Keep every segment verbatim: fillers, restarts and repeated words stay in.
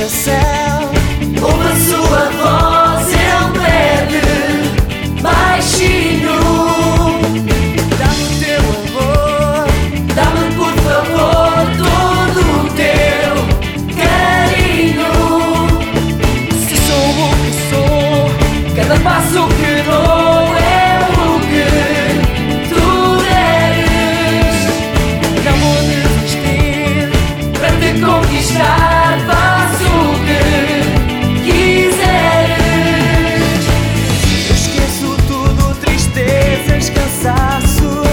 coração. Ouve a sua voz, ele pede baixinho. Dá-me o teu amor, Dá-me por favor todo o teu carinho. se sou o que sou, Cada passo que dou é o que tu deres. não vou desistir. Para te conquistar faço o que quiseres. Eu esqueço tudo, tristezas, cansaço,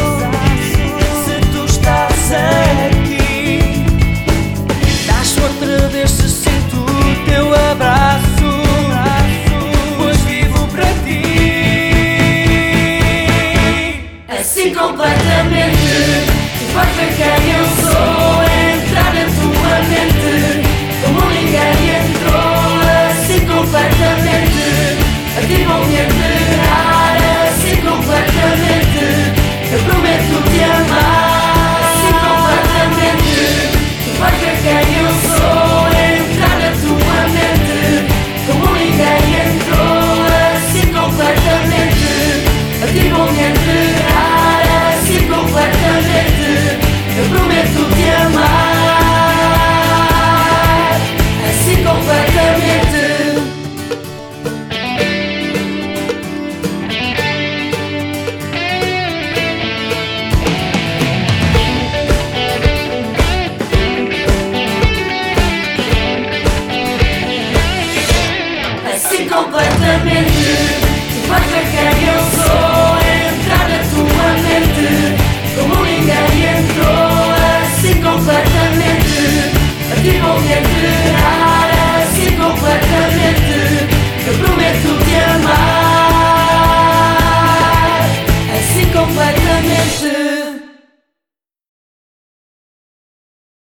se tu estás aqui. Dás outra vez se